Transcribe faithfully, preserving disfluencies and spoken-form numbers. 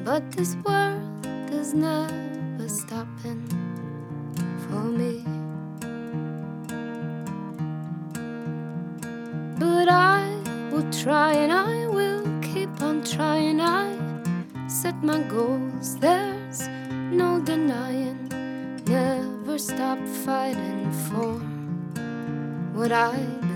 but this world is never stopping for me. But I will try and I will keep on trying. I set my goals, there's no denying. Never stop fighting for what I believe.